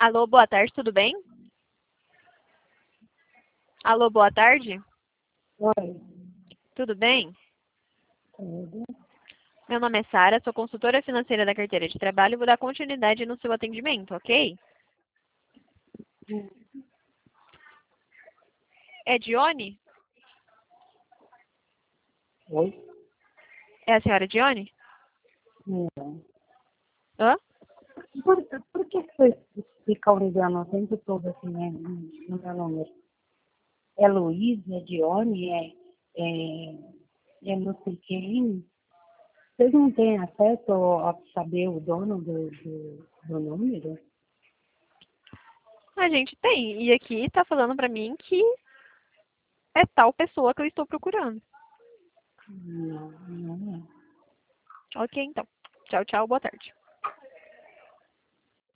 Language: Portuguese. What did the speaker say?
Alô, boa tarde, tudo bem? Alô, boa tarde, Oi, tudo bem? tudo. Meu nome é Sara, sou consultora financeira da carteira de trabalho e vou dar continuidade no seu atendimento, ok? É Dione? Oi? É a senhora Dione? Não. Hã? Por que você fica ligando o tempo todo assim, né, no meu número? É Luiz, é Dione, é não sei quem? Vocês não têm acesso a saber o dono do número? A gente tem, e aqui tá falando pra mim que é tal pessoa que eu estou procurando. Não, não é. Ok, então. Tchau, tchau, boa tarde.